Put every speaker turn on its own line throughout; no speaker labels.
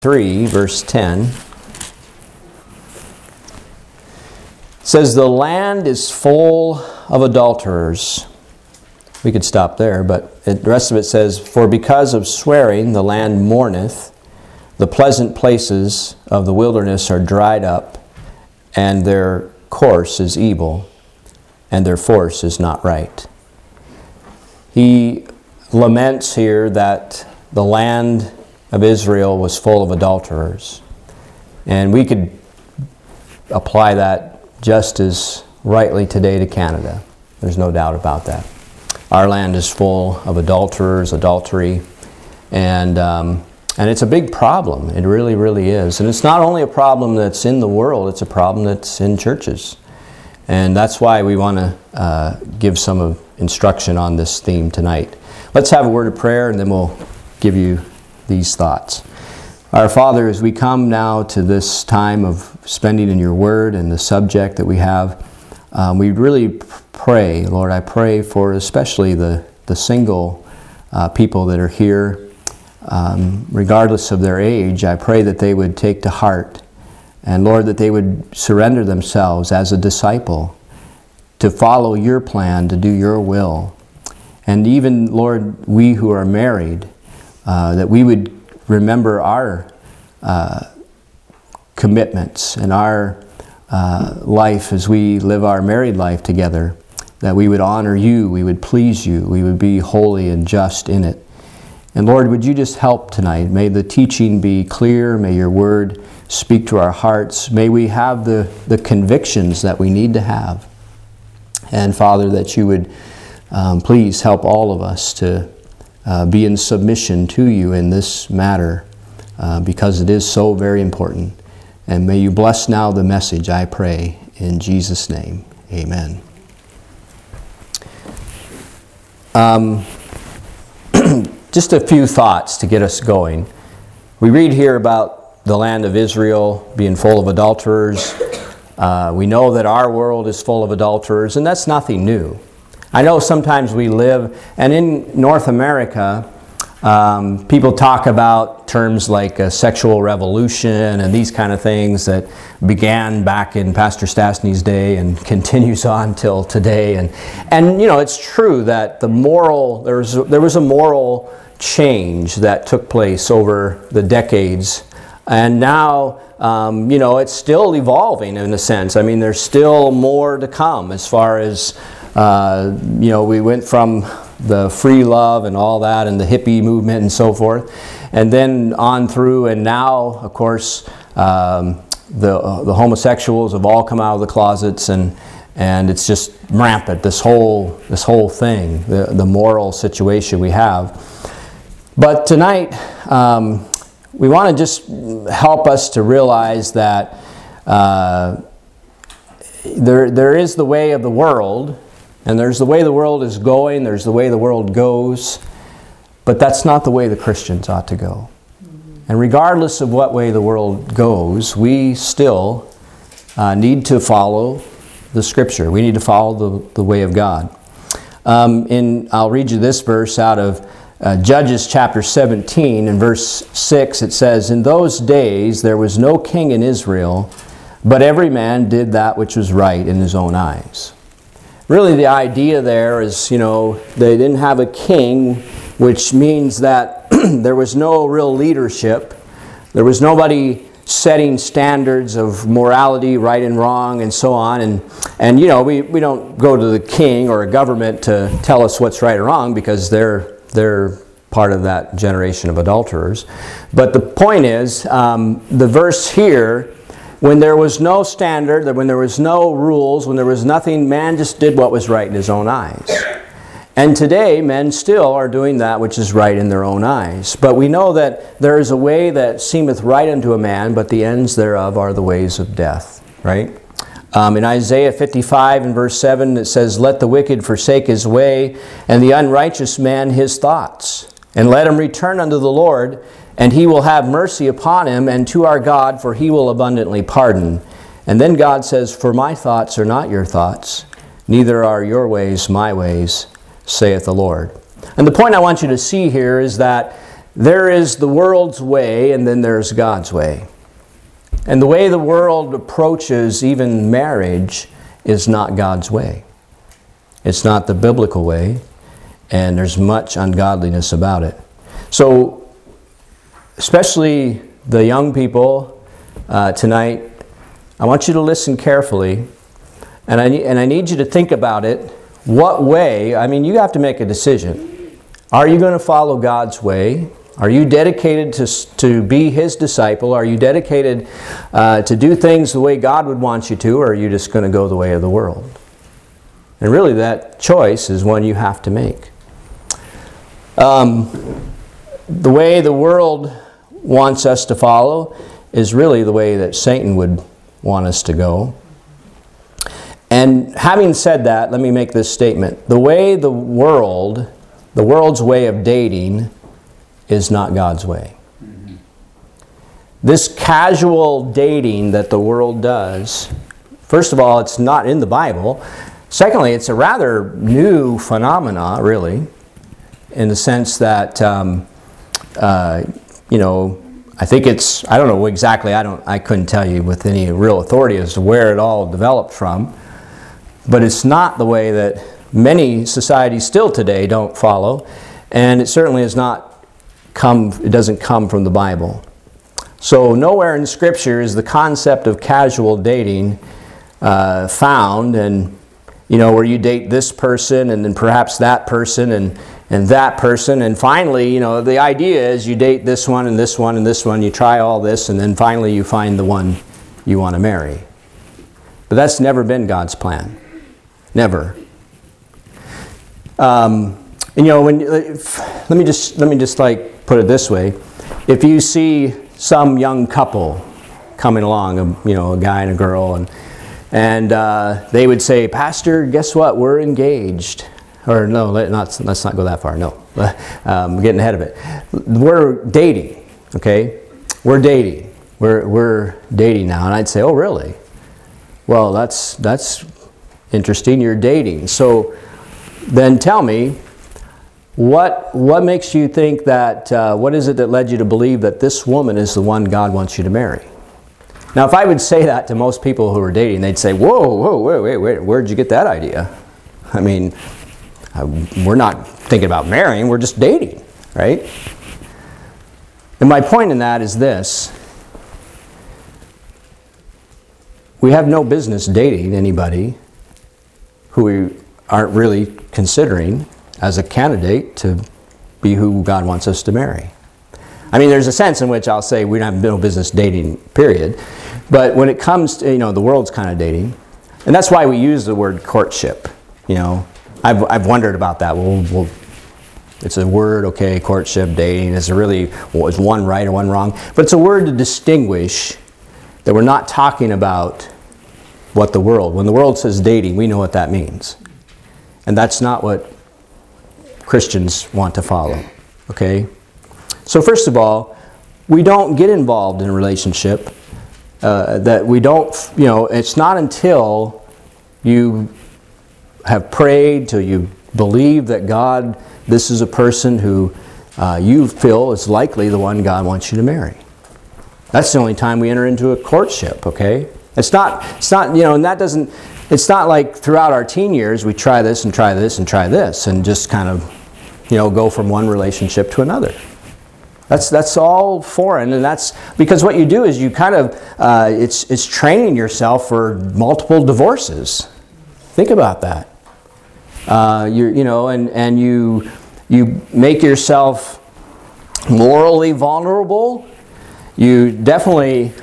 3, verse 10. It says, "The land is full of adulterers." We could stop there, but the rest of it says, "For because of swearing the land mourneth, the pleasant places of the wilderness are dried up, and their course is evil, and their force is not right." He laments here that the land of Israel was full of adulterers. And we could apply that just as rightly today to Canada. There's no doubt about that. Our land is full of adulterers, adultery, and it's a big problem. It really, really is. And it's not only a problem that's in the world, it's a problem that's in churches. And that's why we want to give some instruction on this theme tonight. Let's have a word of prayer, and then we'll give you these thoughts. Our Father, as we come now to this time of spending in your word and the subject that we have, we really pray, Lord, I pray for especially the single people that are here, regardless of their age. I pray that they would take to heart, and Lord, that they would surrender themselves as a disciple to follow your plan, to do your will. And even, Lord, we who are married, that we would remember our commitments and our life as we live our married life together, that we would honor you, we would please you, we would be holy and just in it. And Lord, would you just help tonight? May the teaching be clear, may your word speak to our hearts, may we have the convictions that we need to have. And Father, that you would please help all of us to be in submission to you in this matter, because it is so very important. And may you bless now the message, I pray, in Jesus' name. Amen. Just a few thoughts to get us going. We read here about the land of Israel being full of adulterers. We know that our world is full of adulterers, and that's nothing new. I know sometimes we live, and in North America, people talk about terms like a sexual revolution and these kind of things that began back in Pastor Stastny's day and continues on till today. And you know, it's true that there was a moral change that took place over the decades. And now, you know, it's still evolving in a sense. I mean, there's still more to come as far as you know, we went from the free love and all that and the hippie movement and so forth, and then on through, and now, of course, the homosexuals have all come out of the closets, and it's just rampant, this whole thing, the moral situation we have. But tonight, we want to just help us to realize that there is the way of the world, and there's the way the world is going, there's the way the world goes, but that's not the way the Christians ought to go. And regardless of what way the world goes, we still need to follow the Scripture. We need to follow the way of God. I'll read you this verse out of Judges chapter 17, in verse 6. It says, "In those days there was no king in Israel, but every man did that which was right in his own eyes." Really, the idea there is, you know, they didn't have a king, which means that there was no real leadership. There was nobody setting standards of morality, right and wrong, and so on. And you know, we don't go to the king or a government to tell us what's right or wrong, because they're part of that generation of adulterers. But the point is, the verse here, when there was no standard, when there was no rules, when there was nothing, man just did what was right in his own eyes. And today, men still are doing that which is right in their own eyes. But we know that there is a way that seemeth right unto a man, but the ends thereof are the ways of death. Right? In Isaiah 55 and verse 7, it says, "Let the wicked forsake his way, and the unrighteous man his thoughts. And let him return unto the Lord, and he will have mercy upon him, and to our God, for he will abundantly pardon." And then God says, "For my thoughts are not your thoughts, neither are your ways my ways, saith the Lord." And the point I want you to see here is that there is the world's way, and then there's God's way. And the way the world approaches even marriage is not God's way. It's not the biblical way, and there's much ungodliness about it. So, especially the young people tonight, I want you to listen carefully, and I need you to think about it. What way? I mean, you have to make a decision. Are you going to follow God's way? Are you dedicated to be His disciple? Are you dedicated to do things the way God would want you to, or are you just going to go the way of the world? And really, that choice is one you have to make. The way the world wants us to follow is really the way that Satan would want us to go. And having said that, let me make this statement. The way the world's way of dating is not God's way. Mm-hmm. This casual dating that the world does, first of all, it's not in the Bible. Secondly, it's a rather new phenomena, really, in the sense that, I think it's, I don't know exactly, I couldn't tell you with any real authority as to where it all developed from, but it's not the way that many societies still today don't follow, and it certainly is not it doesn't come from the Bible. So nowhere in Scripture is the concept of casual dating found, and where you date this person and then perhaps that person and that person, and finally, the idea is you date this one and this one and this one, you try all this, and then finally you find the one you want to marry. But that's never been God's plan. Never. Let me just put it this way: if you see some young couple coming along, a guy and a girl, and they would say, "Pastor, guess what? We're engaged." Or no, let's not go that far. No, I'm getting ahead of it. We're dating. Okay, we're dating. We're dating now, and I'd say, "Oh, really? Well, that's interesting. You're dating. So then tell me." What makes you think that, what is it that led you to believe that this woman is the one God wants you to marry? Now, if I would say that to most people who are dating, they'd say, whoa, wait, where'd you get that idea? I mean, we're not thinking about marrying, we're just dating, right? And my point in that is this: we have no business dating anybody who we aren't really considering as a candidate to be who God wants us to marry. I mean, there's a sense in which I'll say we have no business dating, period. But when it comes to, the world's kind of dating, and that's why we use the word courtship. I've wondered about that. Well, it's a word, okay, courtship, dating. Is one right or one wrong? But it's a word to distinguish that we're not talking about when the world says dating, we know what that means. And that's not what Christians want to follow, okay? So first of all, we don't get involved in a relationship that we don't, it's not until you have prayed, till you believe that God, this is a person who you feel is likely the one God wants you to marry. That's the only time we enter into a courtship, okay? It's not, and that doesn't, it's not like throughout our teen years we try this and try this and try this and just kind of, go from one relationship to another. That's all foreign, and that's because what you do is you kind of, it's training yourself for multiple divorces. Think about that. And you make yourself morally vulnerable. You definitely,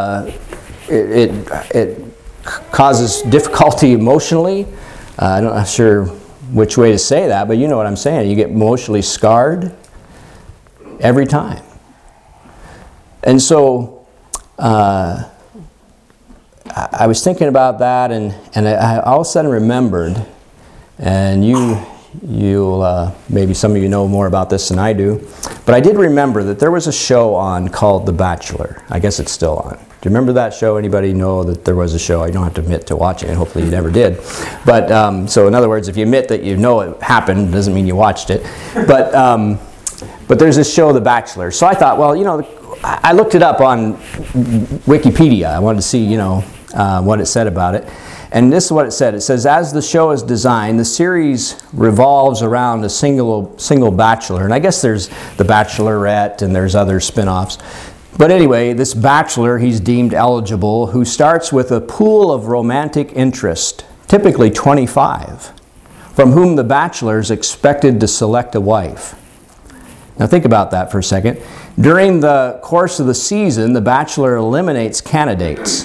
it causes difficulty emotionally. I'm not sure which way to say that, but you know what I'm saying. You get emotionally scarred every time. And so I was thinking about that, and I all of a sudden remembered, and you'll maybe some of you know more about this than I do, but I did remember that there was a show on called The Bachelor. I guess it's still on. Do you remember that show? Anybody know that there was a show? I don't have to admit to watching it. Hopefully you never did. But so in other words, if you admit that you know it happened, doesn't mean you watched it. But But there's this show, The Bachelor. So I thought, well, I looked it up on Wikipedia. I wanted to see, what it said about it. And this is what it said. It says, as the show is designed, the series revolves around a single bachelor. And I guess there's The Bachelorette and there's other spin-offs. But anyway, this bachelor, he's deemed eligible, who starts with a pool of romantic interest, typically 25, from whom the bachelor is expected to select a wife. Now think about that for a second. During the course of the season, the bachelor eliminates candidates.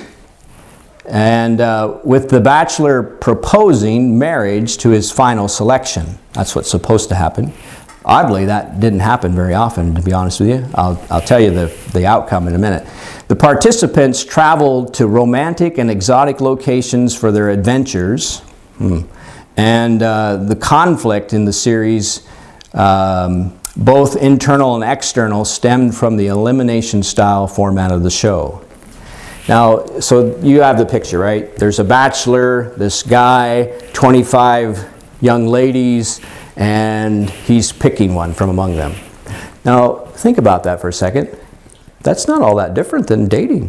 And with the bachelor proposing marriage to his final selection. That's what's supposed to happen. Oddly, that didn't happen very often, to be honest with you. I'll tell you the outcome in a minute. The participants traveled to romantic and exotic locations for their adventures. And the conflict in the series, both internal and external, stemmed from the elimination style format of the show. Now, so you have the picture, right? There's a bachelor, this guy, 25 young ladies, and he's picking one from among them. Now, think about that for a second. That's not all that different than dating,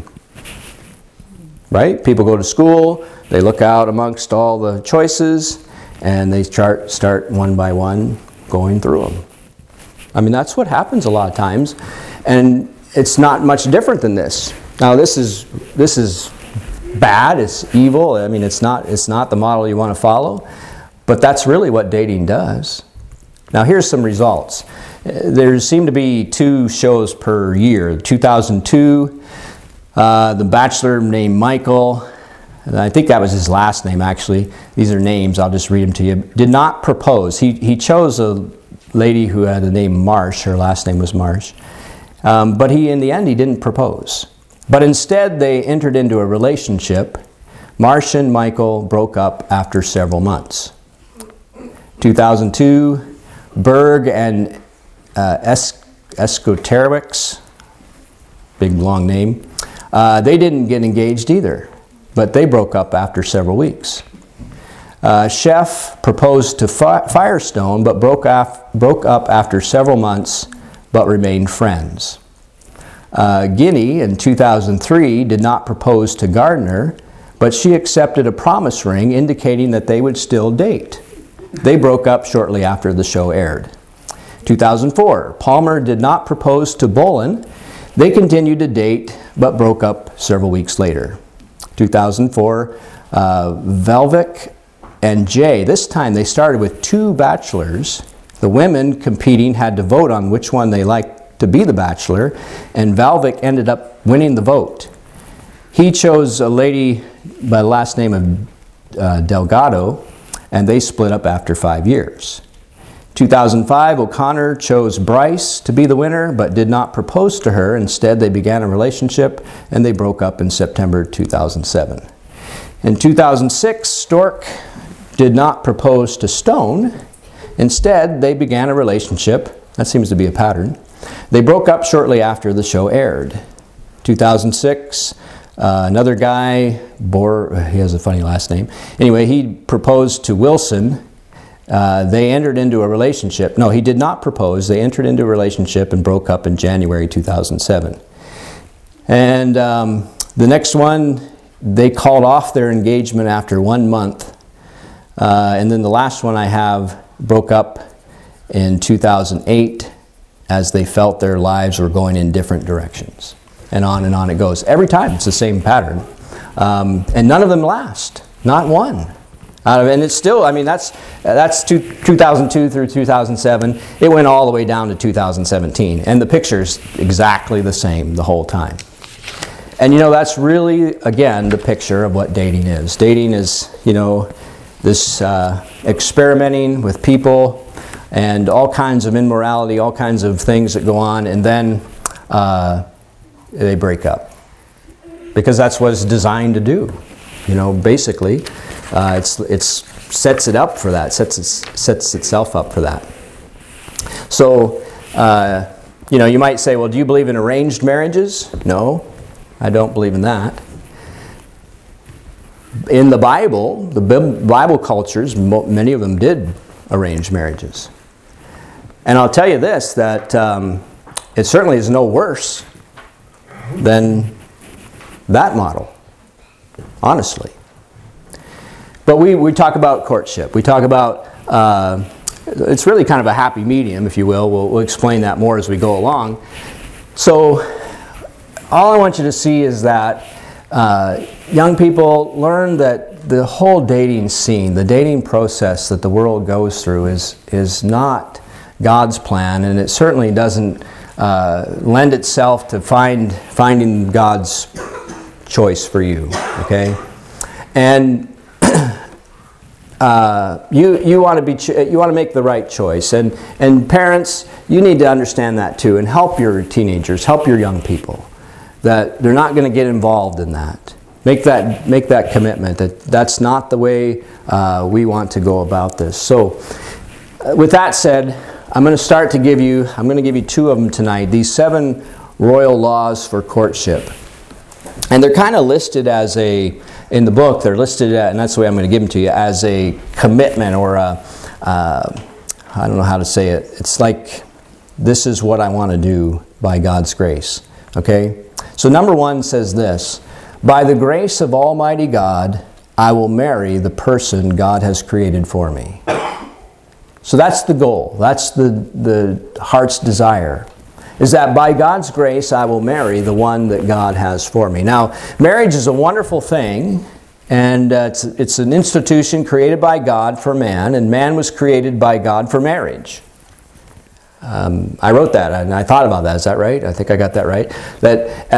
right? People go to school, they look out amongst all the choices, and they start one by one going through them. I mean, that's what happens a lot of times, and it's not much different than this. Now, this is bad, it's evil. I mean, it's not the model you want to follow, but that's really what dating does. Now, here's some results. There seem to be 2 shows per year. 2002, the bachelor named Michael, and I think that was his last name actually. These are names, I'll just read them to you. Did not propose. He chose a lady who had the name Marsh. Her last name was Marsh. But in the end, he didn't propose. But instead, they entered into a relationship. Marsh and Michael broke up after several months. 2002, Berg and Escoterix, big long name, they didn't get engaged either, but they broke up after several weeks. Chef proposed to Firestone, but broke up after several months, but remained friends. Guinea in 2003 did not propose to Gardner, but she accepted a promise ring indicating that they would still date. They broke up shortly after the show aired. 2004, Palmer did not propose to Bolin. They continued to date, but broke up several weeks later. 2004, Velvic and Jay, this time they started with 2 bachelors. The women competing had to vote on which one they liked to be the bachelor, and Valvik ended up winning the vote. He chose a lady by the last name of Delgado, and they split up after 5 years. 2005, O'Connor chose Bryce to be the winner, but did not propose to her. Instead, they began a relationship, and they broke up in September 2007. In 2006, Stork did not propose to Stone. Instead, they began a relationship. That seems to be a pattern. They broke up shortly after the show aired. 2006, another guy, he has a funny last name. Anyway, he proposed to Wilson. They entered into a relationship. No, he did not propose. They entered into a relationship and broke up in January 2007. And the next one, they called off their engagement after 1 month. And then the last one I have broke up in 2008 as they felt their lives were going in different directions. And on it goes. Every time it's the same pattern. And none of them last. Not one. And it's still, I mean, that's 2002 through 2007. It went all the way down to 2017. And the picture's exactly the same the whole time. And that's really, again, the picture of what dating is. Dating is, this experimenting with people and all kinds of immorality, all kinds of things that go on, and then they break up. Because that's what it's designed to do. Basically, it sets it up for that, sets itself up for that. So, you might say, well, do you believe in arranged marriages? No, I don't believe in that. In the Bible, the Bible cultures, many of them did arrange marriages. And I'll tell you this, that it certainly is no worse than that model, honestly. But we talk about courtship. We talk about, it's really kind of a happy medium, if you will. We'll explain that more as we go along. So all I want you to see is that young people learn that the whole dating scene, the dating process that the world goes through is not God's plan, and it certainly doesn't lend itself to finding God's choice for you, okay? And you want to make the right choice, and parents, you need to understand that too, and help your teenagers, help your young people, that they're not going to get involved in that. Make that commitment that that's not the way we want to go about this. So, with that said, I'm going to give you 2 of them tonight. These 7 royal laws for courtship, and they're kind of listed as in the book. They're listed and that's the way I'm going to give them to you, as a commitment, or I don't know how to say it. It's like, this is what I want to do by God's grace. Okay? So number 1 says this: by the grace of Almighty God, I will marry the person God has created for me. So that's the goal. That's the heart's desire, is that by God's grace I will marry the one that God has for me. Now, marriage is a wonderful thing, and it's an institution created by God for man, and man was created by God for marriage. I wrote that, and I thought about that. Is that right? I think I got that right. That,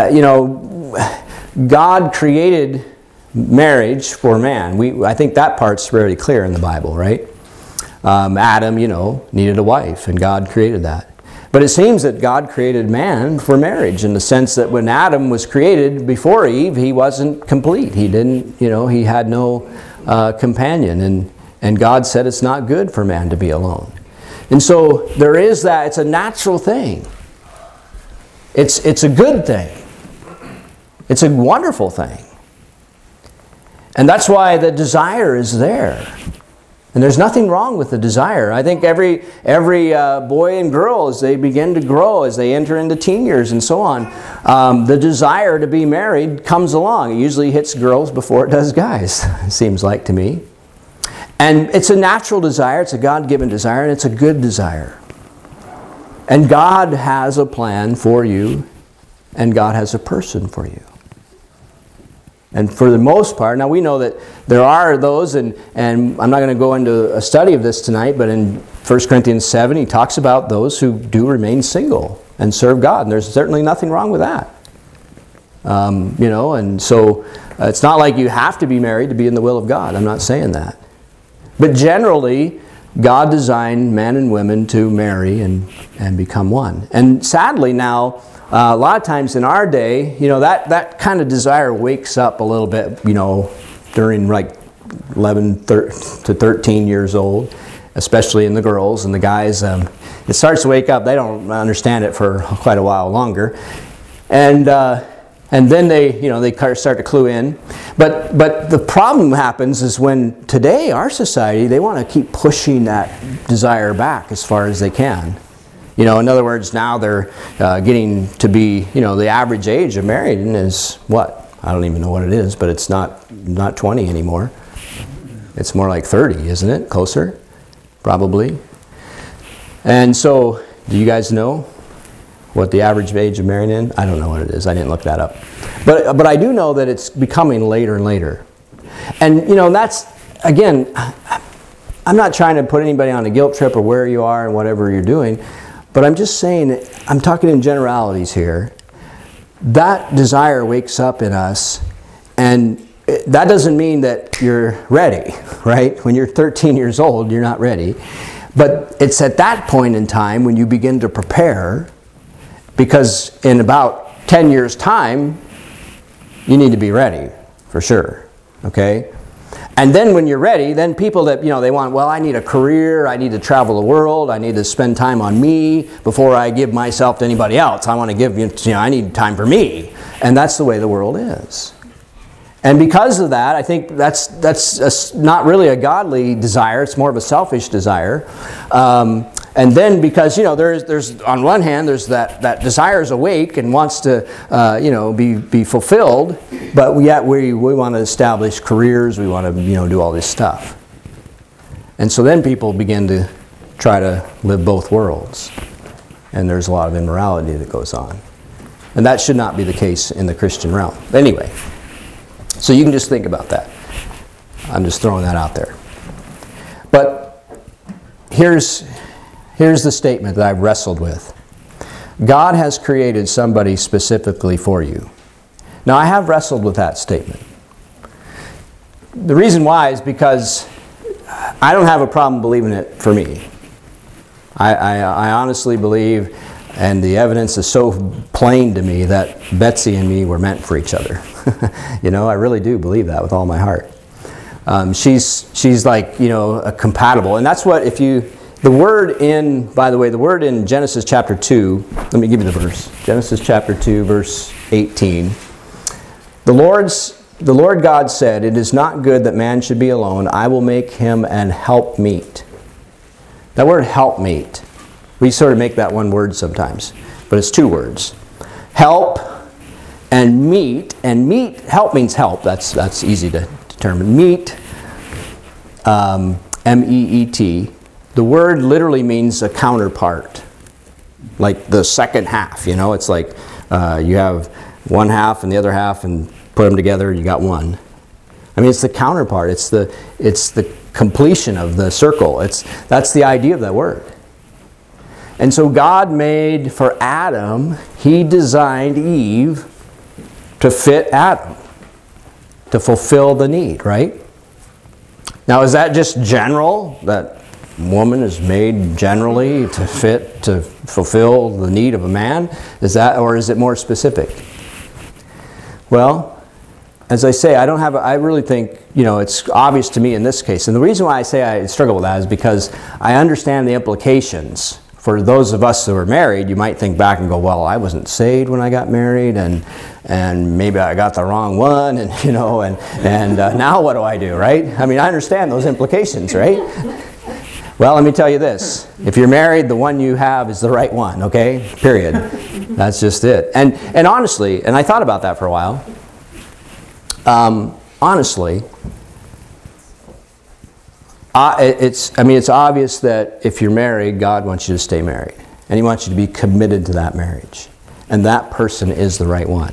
God created marriage for man. I think that part's very clear in the Bible, right? Adam, needed a wife, and God created that. But it seems that God created man for marriage, in the sense that when Adam was created before Eve, he wasn't complete. He didn't, he had no companion, and God said it's not good for man to be alone. And so there is that. It's a natural thing. It's a good thing. It's a wonderful thing. And that's why the desire is there. And there's nothing wrong with the desire. I think every boy and girl, as they begin to grow, as they enter into teen years and so on, the desire to be married comes along. It usually hits girls before it does guys, it seems like to me. And it's a natural desire, it's a God-given desire, and it's a good desire. And God has a plan for you, and God has a person for you. And for the most part, now we know that there are those, and I'm not going to go into a study of this tonight, but in 1 Corinthians 7, he talks about those who do remain single and serve God, and there's certainly nothing wrong with that. And so it's not like you have to be married to be in the will of God. I'm not saying that. But generally, God designed men and women to marry and become one. And sadly now, a lot of times in our day, that kind of desire wakes up a little bit, during like 11 to 13 years old, especially in the girls. And the guys, it starts to wake up. They don't understand it for quite a while longer. And then they start to clue in. But the problem happens is when today, our society, they want to keep pushing that desire back as far as they can. In other words, now they're getting to be, the average age of marrying is what? I don't even know what it is, but it's not 20 anymore. It's more like 30, isn't it? Closer, probably. And so, do you guys know what the average age of marrying is? I don't know what it is. I didn't look that up. But I do know that it's becoming later and later. And, that's, again, I'm not trying to put anybody on a guilt trip or where you are and whatever you're doing. But I'm just saying, I'm talking in generalities here. That desire wakes up in us, and that doesn't mean that you're ready, right? When you're 13 years old, you're not ready. But it's at that point in time when you begin to prepare, because in about 10 years' time, you need to be ready, for sure, okay? And then when you're ready, then people that, they want, well, I need a career, I need to travel the world, I need to spend time on me before I give myself to anybody else. I want to give, I need time for me. And that's the way the world is. And because of that, I think that's not really a godly desire, it's more of a selfish desire. And And then because, there's on one hand, there's that desire is awake and wants to, be fulfilled, but yet we want to establish careers, we want to, do all this stuff. And so then people begin to try to live both worlds. And there's a lot of immorality that goes on. And that should not be the case in the Christian realm. Anyway, so you can just think about that. I'm just throwing that out there. But here's the statement that I've wrestled with. God has created somebody specifically for you. Now, I have wrestled with that statement. The reason why is because I don't have a problem believing it for me. I honestly believe, and the evidence is so plain to me, that Betsy and me were meant for each other. I really do believe that with all my heart. She's like, compatible. And that's what, the word in Genesis chapter 2, let me give you the verse. Genesis chapter 2, verse 18. The Lord God said, "It is not good that man should be alone. I will make him an helpmeet." That word helpmeet, we sort of make that one word sometimes, but it's two words. Help and meet. And meet, help means help. That's easy to determine. Meet, M-E-E-T. The word literally means a counterpart, like the second half. It's like you have one half and the other half, and put them together, you got one. I mean, it's the counterpart. It's the completion of the circle. That's the idea of that word. And so God made for Adam, He designed Eve to fit Adam, to fulfill the need, right? Now, is that just general, that woman is made generally to fulfill the need of a man? Or is it more specific? Well, as I say, I really think, it's obvious to me in this case. And the reason why I say I struggle with that is because I understand the implications. For those of us who are married, you might think back and go, well, I wasn't saved when I got married, and maybe I got the wrong one, and now what do I do, right? I mean, I understand those implications, right? Well, let me tell you this. If you're married, the one you have is the right one, okay? Period. That's just it. And honestly, and I thought about that for a while, honestly, it's obvious that if you're married, God wants you to stay married. And He wants you to be committed to that marriage. And that person is the right one.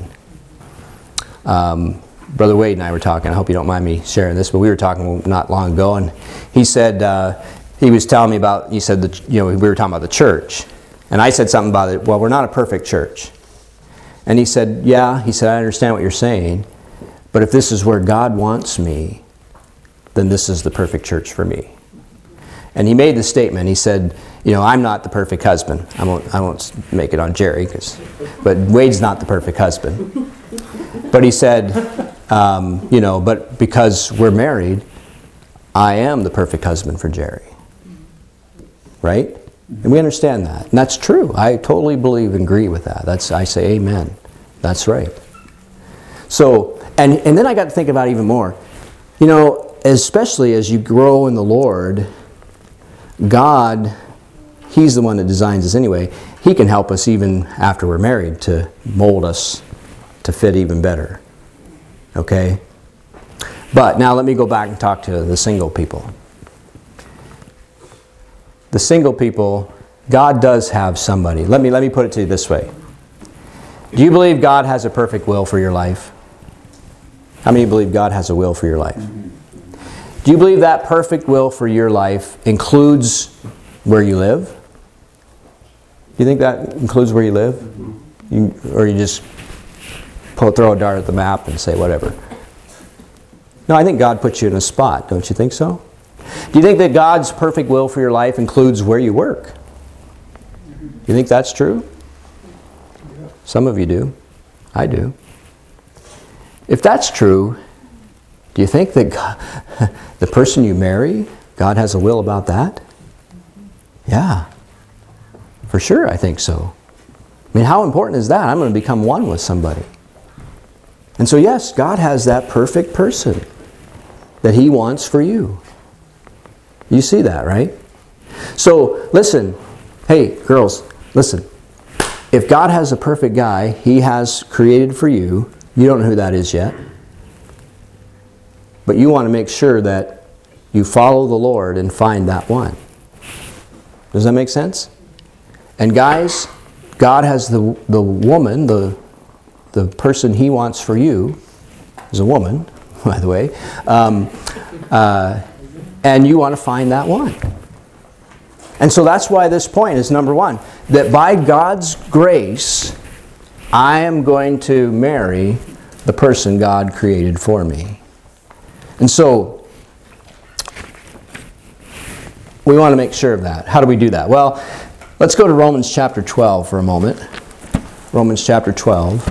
Brother Wade and I were talking. I hope you don't mind me sharing this, but we were talking not long ago, and he said, he was telling me about, he said that, we were talking about the church. And I said something about it, well, we're not a perfect church. And he said, I understand what you're saying, but if this is where God wants me, then this is the perfect church for me. And he made the statement, he said, I'm not the perfect husband. I won't make it on Jerry, but Wade's not the perfect husband. But he said, but because we're married, I am the perfect husband for Jerry. Right? And we understand that. And that's true. I totally believe and agree with that. I say amen. That's right. So, and then I got to think about it even more. Especially as you grow in the Lord, God, He's the one that designs us anyway. He can help us even after we're married to mold us to fit even better. Okay? But now let me go back and talk to the single people. The single people, God does have somebody. Let me put it to you this way. Do you believe God has a perfect will for your life? How many believe God has a will for your life? Do you believe that perfect will for your life includes where you live? Do you think that includes where you live? Or you just throw a dart at the map and say whatever? No, I think God puts you in a spot. Don't you think so? Do you think that God's perfect will for your life includes where you work? Do you think that's true? Some of you do. I do. If that's true, do you think that God, the person you marry, God has a will about that? Yeah. For sure, I think so. I mean, how important is that? I'm going to become one with somebody. And so yes, God has that perfect person that He wants for you. You see that, right? So, listen, Hey, girls, listen. If God has a perfect guy He has created for you, you don't know who that is yet. But you want to make sure that you follow the Lord and find that one. Does that make sense? And guys, God has the woman, the person He wants for you, is a woman, by the way, and you want to find that one. And so that's why this point is number one, that by God's grace, I am going to marry the person God created for me. And so, we want to make sure of that. How do we do that? Well, let's go to Romans chapter 12 for a moment. Romans chapter 12.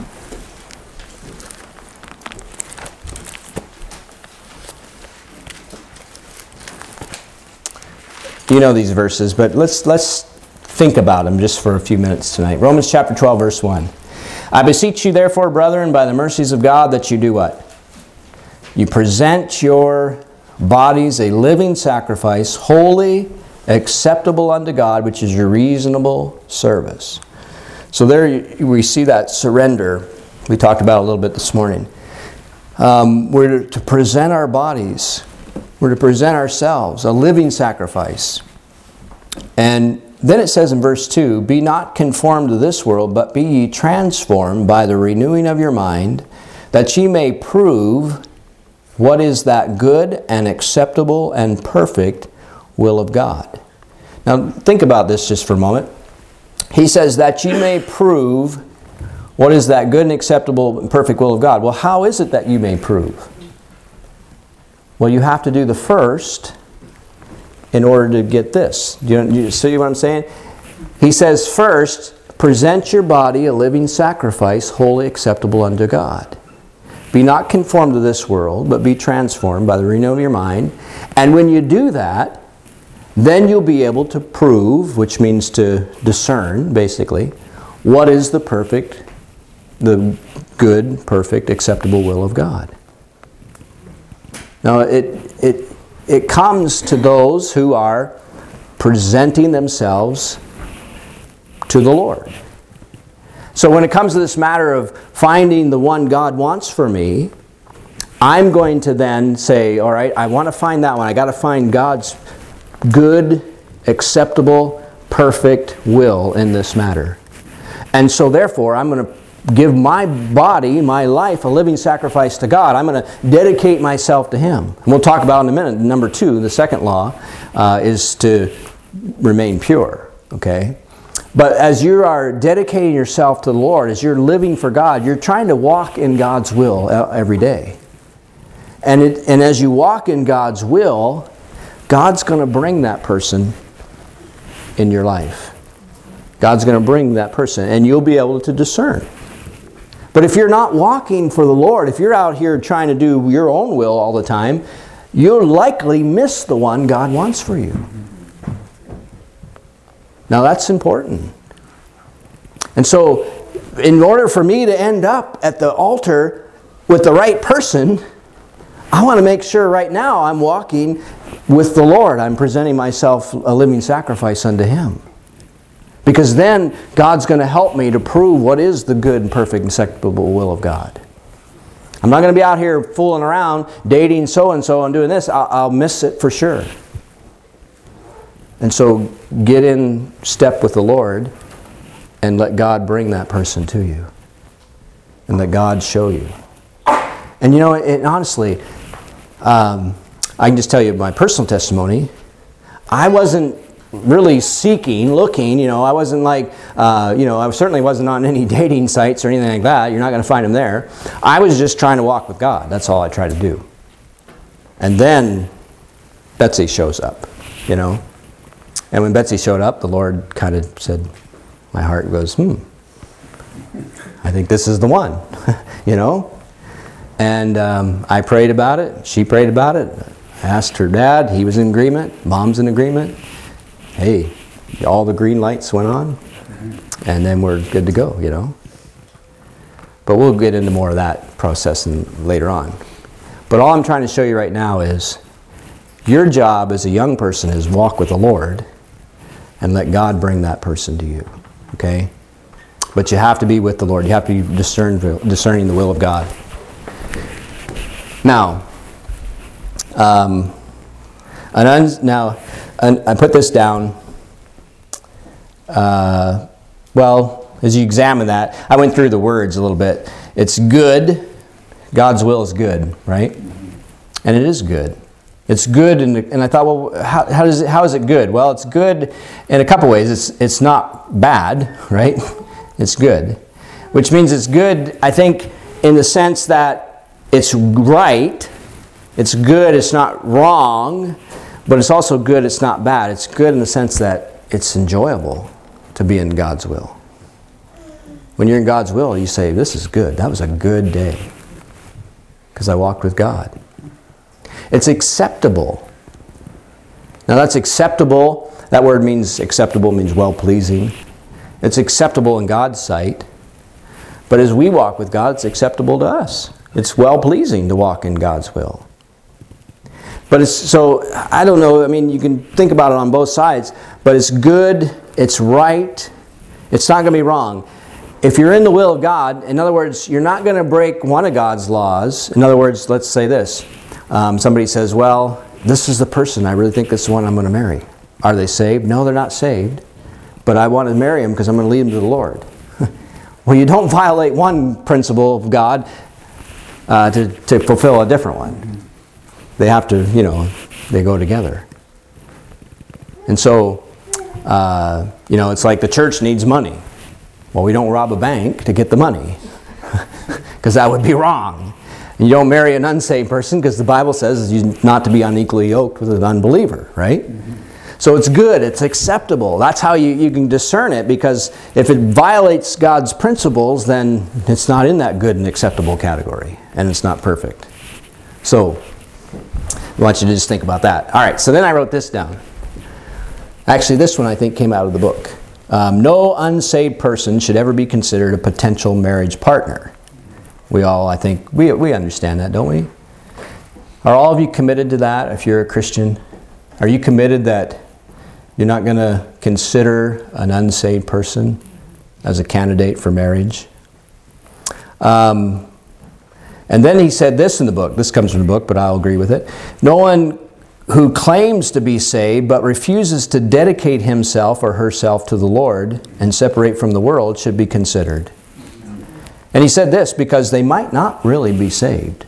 You know these verses, but let's think about them just for a few minutes tonight. Romans chapter 12, verse 1. I beseech you therefore, brethren, by the mercies of God, that you do what? You present your bodies a living sacrifice, holy, acceptable unto God, which is your reasonable service. So there we see that surrender we talked about a little bit this morning. We're to present our bodies. We're to present ourselves a living sacrifice. And then it says in verse 2, be not conformed to this world, but be ye transformed by the renewing of your mind, that ye may prove what is that good and acceptable and perfect will of God. Now think about this just for a moment. He says that ye may prove what is that good and acceptable and perfect will of God. Well, how is it that you may prove? Well, you have to do the first in order to get this. Do you see what I'm saying? He says first, present your body a living sacrifice, wholly acceptable unto God. Be not conformed to this world, but be transformed by the renewal of your mind. And when you do that, then you'll be able to prove, which means to discern, basically, what is the perfect, the good, perfect, acceptable will of God. Now, it comes to those who are presenting themselves to the Lord. So when it comes to this matter of finding the one God wants for me, I'm going to then say, all right, I want to find that one. I got to find God's good, acceptable, perfect will in this matter. And so therefore, I'm going to give my body, my life, a living sacrifice to God. I'm going to dedicate myself to Him. And we'll talk about in a minute. Number 2, the second law, is to remain pure. Okay? But as you are dedicating yourself to the Lord, as you're living for God, you're trying to walk in God's will every day. And as you walk in God's will, God's going to bring that person in your life. God's going to bring that person, and you'll be able to discern. But if you're not walking for the Lord, if you're out here trying to do your own will all the time, you'll likely miss the one God wants for you. Now that's important. And so, in order for me to end up at the altar with the right person, I want to make sure right now I'm walking with the Lord. I'm presenting myself a living sacrifice unto Him. Because then God's going to help me to prove what is the good and perfect and acceptable will of God. I'm not going to be out here fooling around, dating so-and-so and doing this. I'll miss it for sure. And so get in step with the Lord and let God bring that person to you. And let God show you. And you know, honestly, I can just tell you my personal testimony. I wasn't really seeking, looking, I wasn't like, I certainly wasn't on any dating sites or anything like that. You're not going to find them there. I was just trying to walk with God. That's all I tried to do. And then Betsy shows up, And when Betsy showed up, the Lord kind of said, my heart goes, I think this is the one, And I prayed about it. She prayed about it. I asked her dad. He was in agreement. Mom's in agreement. Hey, all the green lights went on, and then we're good to go, But we'll get into more of that process later on. But all I'm trying to show you right now is your job as a young person is walk with the Lord, and let God bring that person to you. Okay? But you have to be with the Lord. You have to be discerning the will of God. Now, I put this down. As you examine that, I went through the words a little bit. It's good. God's will is good, right? And it is good. It's good, and I thought, well, how is it good? Well, it's good in a couple ways. It's not bad, right? It's good, which means it's good, I think, in the sense that it's right. It's good, it's not wrong, but it's also good, it's not bad. It's good in the sense that it's enjoyable to be in God's will. When you're in God's will, you say, this is good. That was a good day because I walked with God. It's acceptable. Now that's acceptable. That word means acceptable, means well-pleasing. It's acceptable in God's sight. But as we walk with God, it's acceptable to us. It's well-pleasing to walk in God's will. But I don't know, you can think about it on both sides, but it's good, it's right, it's not going to be wrong. If you're in the will of God, in other words, you're not going to break one of God's laws. In other words, let's say this. Somebody says, well, this is the person, I really think this is the one I'm going to marry. Are they saved? No, they're not saved. But I want to marry him because I'm going to lead him to the Lord. Well, you don't violate one principle of God to fulfill a different one. They have to, they go together. And so, it's like the church needs money. Well, we don't rob a bank to get the money because that would be wrong. And you don't marry an unsaved person because the Bible says you're not to be unequally yoked with an unbeliever, right? Mm-hmm. So it's good, it's acceptable. That's how you can discern it, because if it violates God's principles, then it's not in that good and acceptable category, and it's not perfect. So I want you to just think about that. All right, so then I wrote this down. Actually, this one I think came out of the book. No unsaved person should ever be considered a potential marriage partner. We all, I think, we understand that, don't we? Are all of you committed to that if you're a Christian? Are you committed that you're not going to consider an unsaved person as a candidate for marriage? And then he said this in the book. This comes from the book, but I'll agree with it. No one who claims to be saved but refuses to dedicate himself or herself to the Lord and separate from the world should be considered. And he said this because they might not really be saved.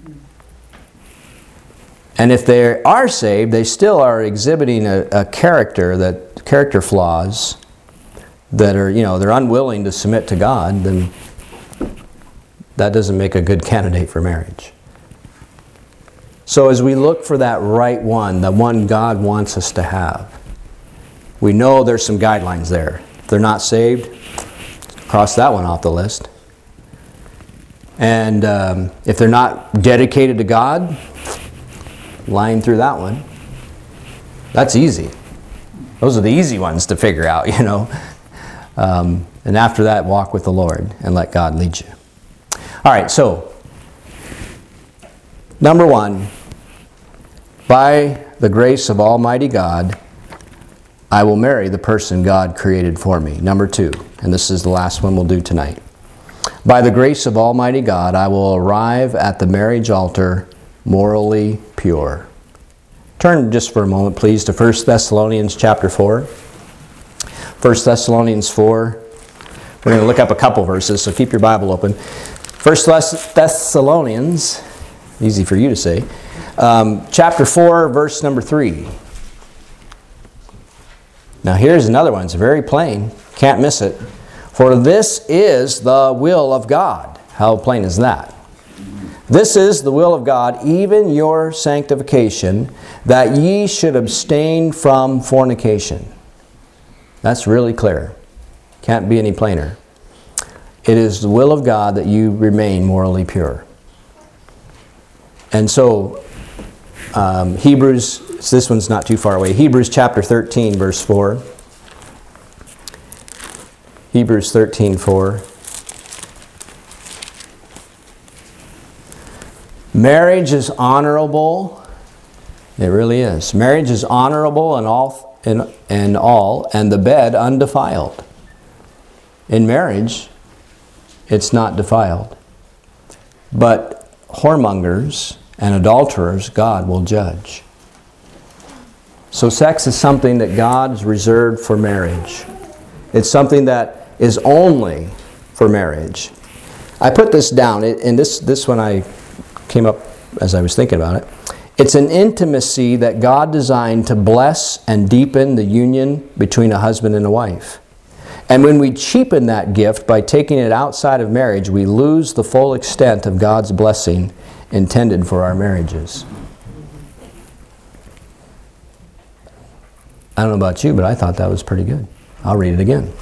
And if they are saved, they still are exhibiting a character flaws that are, they're unwilling to submit to God, then that doesn't make a good candidate for marriage. So as we look for that right one, the one God wants us to have, we know there's some guidelines there. If they're not saved, cross that one off the list. And if they're not dedicated to God, line through that one. That's easy. Those are the easy ones to figure out, And after that, walk with the Lord and let God lead you. All right, so number one, by the grace of Almighty God, I will marry the person God created for me. Number two, and this is the last one we'll do tonight. By the grace of Almighty God, I will arrive at the marriage altar morally pure. Turn just for a moment, please, to 1 Thessalonians chapter 4. 1 Thessalonians 4. We're going to look up a couple verses, so keep your Bible open. 1 Thessalonians, easy for you to say, chapter 4, verse number 3. Now here's another one. It's very plain. Can't miss it. For this is the will of God. How plain is that? This is the will of God, even your sanctification, that ye should abstain from fornication. That's really clear. Can't be any plainer. It is the will of God that you remain morally pure. And so, Hebrews, this one's not too far away. Hebrews chapter 13, verse 4. Hebrews 13:4. Marriage is honorable It really is. Marriage is honorable and the bed undefiled. In marriage, it's not defiled. But whoremongers and adulterers, God will judge. So sex is something that God's reserved for marriage. It's something that is only for marriage. I put this down, and this one I came up as I was thinking about it. It's an intimacy that God designed to bless and deepen the union between a husband and a wife. And when we cheapen that gift by taking it outside of marriage, we lose the full extent of God's blessing intended for our marriages. I don't know about you, but I thought that was pretty good. I'll read it again.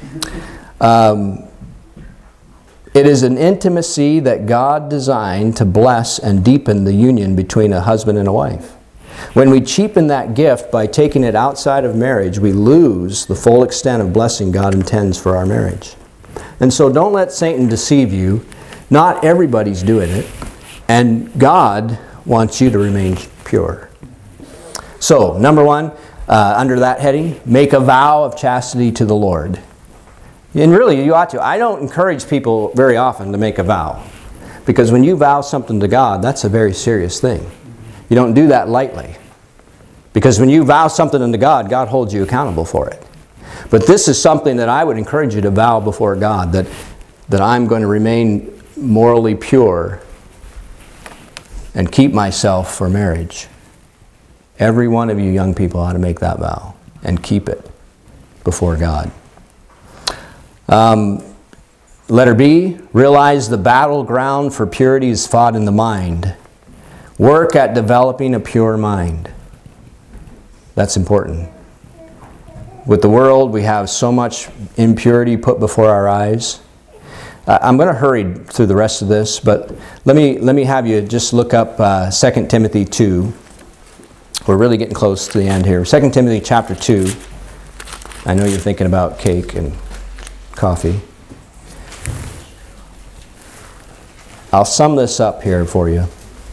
It is an intimacy that God designed to bless and deepen the union between a husband and a wife. When we cheapen that gift by taking it outside of marriage, we lose the full extent of blessing God intends for our marriage. And so don't let Satan deceive you. Not everybody's doing it. And God wants you to remain pure. So, number one, under that heading, make a vow of chastity to the Lord. And really, you ought to. I don't encourage people very often to make a vow. Because when you vow something to God, that's a very serious thing. You don't do that lightly. Because when you vow something unto God, God holds you accountable for it. But this is something that I would encourage you to vow before God, that I'm going to remain morally pure and keep myself for marriage. Every one of you young people ought to make that vow and keep it before God. Letter B, realize the battleground for purity is fought in the mind. Work at developing a pure mind. That's important. With the world, we have so much impurity put before our eyes. I'm going to hurry through the rest of this, but let me have you just look up 2 Timothy 2. We're really getting close to the end here. 2 Timothy chapter 2. I know you're thinking about cake and coffee. I'll sum this up here for you.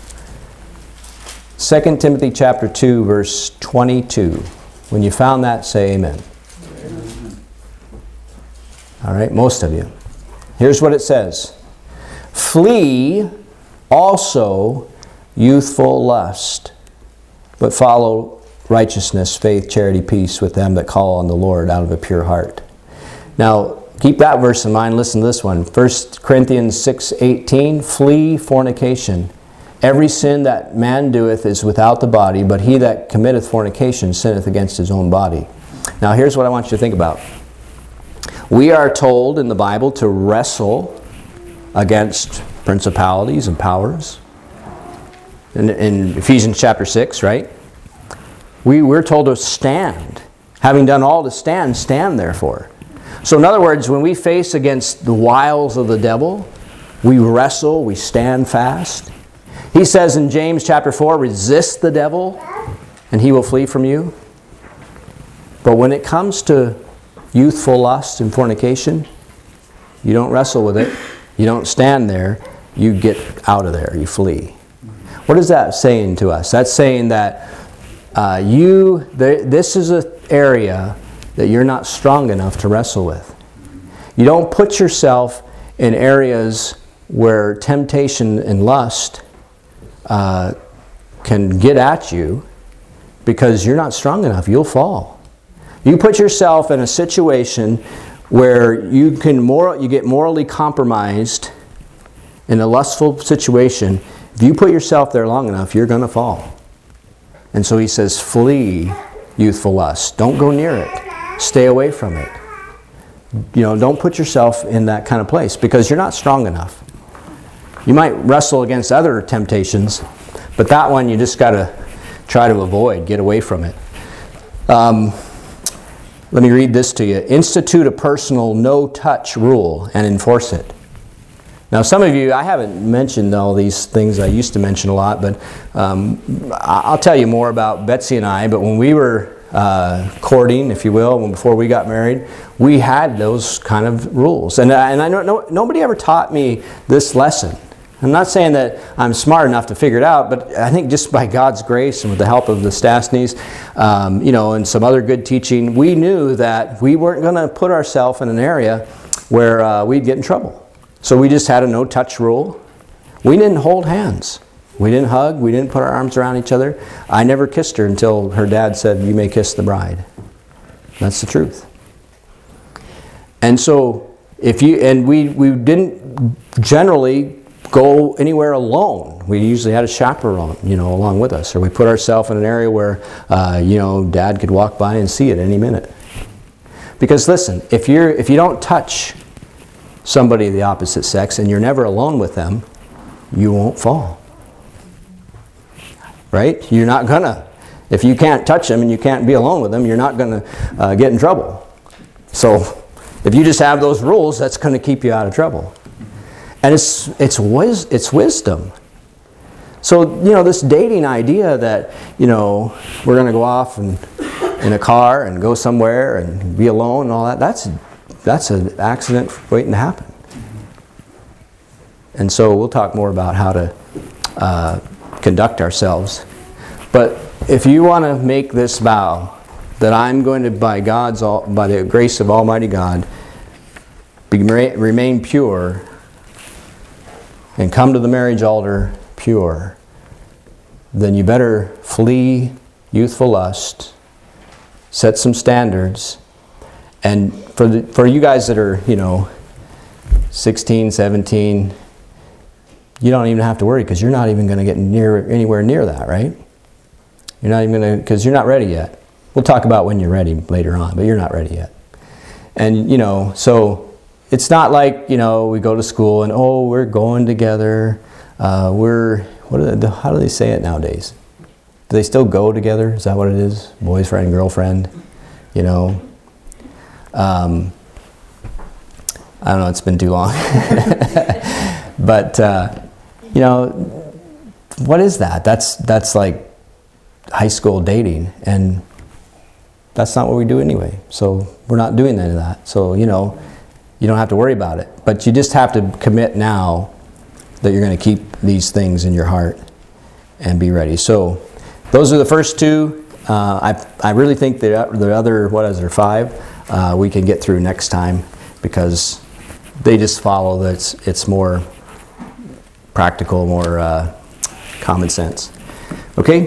2 Timothy chapter 2, verse 22. When you found that, say amen. Amen. All right, most of you. Here's what it says. Flee also youthful lust, but follow righteousness, faith, charity, peace with them that call on the Lord out of a pure heart. Now, keep that verse in mind. Listen to this one. 1 Corinthians 6:18, flee fornication. Every sin that man doeth is without the body, but he that committeth fornication sinneth against his own body. Now here's what I want you to think about. We are told in the Bible to wrestle against principalities and powers. In Ephesians chapter 6, right? We're told to stand. Having done all to stand, stand therefore. So in other words, when we face against the wiles of the devil, we wrestle, we stand fast. He says in James chapter 4, resist the devil and he will flee from you. But when it comes to youthful lust and fornication, you don't wrestle with it. You don't stand there. You get out of there. You flee. What is that saying to us? That's saying that this is an area that you're not strong enough to wrestle with. You don't put yourself in areas where temptation and lust can get at you because you're not strong enough. You'll fall. You put yourself in a situation where you get morally compromised in a lustful situation. If you put yourself there long enough, you're going to fall. And so he says, flee youthful lust. Don't go near it. Stay away from it. Don't put yourself in that kind of place because you're not strong enough. You might wrestle against other temptations, but that one you just got to try to avoid, get away from it. Let me read this to you. Institute a personal no-touch rule and enforce it. Now some of you, I haven't mentioned all these things I used to mention a lot, but I'll tell you more about Betsy and I, but when we were courting, if you will, before we got married, we had those kind of rules. And I know nobody ever taught me this lesson. I'm not saying that I'm smart enough to figure it out, but I think just by God's grace and with the help of the Stastnys, and some other good teaching, we knew that we weren't going to put ourselves in an area where we'd get in trouble. So we just had a no-touch rule. We didn't hold hands. We didn't hug. We didn't put our arms around each other. I never kissed her until her dad said, "You may kiss the bride." That's the truth. And so, we didn't generally go anywhere alone. We usually had a chaperone, along with us, or we put ourselves in an area where, Dad could walk by and see it any minute. Because listen, if you don't touch somebody of the opposite sex and you're never alone with them, you won't fall. Right? You're not gonna. If you can't touch them and you can't be alone with them, you're not gonna get in trouble. So, if you just have those rules, that's going to keep you out of trouble. And it's wisdom. So, this dating idea that, we're going to go off in a car and go somewhere and be alone and all that, that's an accident waiting to happen. And so we'll talk more about how to conduct ourselves. But if you want to make this vow, that I'm going to, by the grace of Almighty God, remain pure and come to the marriage altar pure, then you better flee youthful lust, set some standards, and for you guys that are, 16, 17, you don't even have to worry because you're not even going to get anywhere near that, right? You're not even going to, because you're not ready yet. We'll talk about when you're ready later on, but you're not ready yet. And, so it's not like, we go to school and, we're going together. How do they say it nowadays? Do they still go together? Is that what it is? Boyfriend, girlfriend, I don't know, it's been too long. But, what is that? That's like high school dating, and that's not what we do anyway. So we're not doing any of that. So, you don't have to worry about it. But you just have to commit now that you're going to keep these things in your heart and be ready. So those are the first two. I really think the other 5 we can get through next time because they just follow that it's more practical, more common sense. Okay?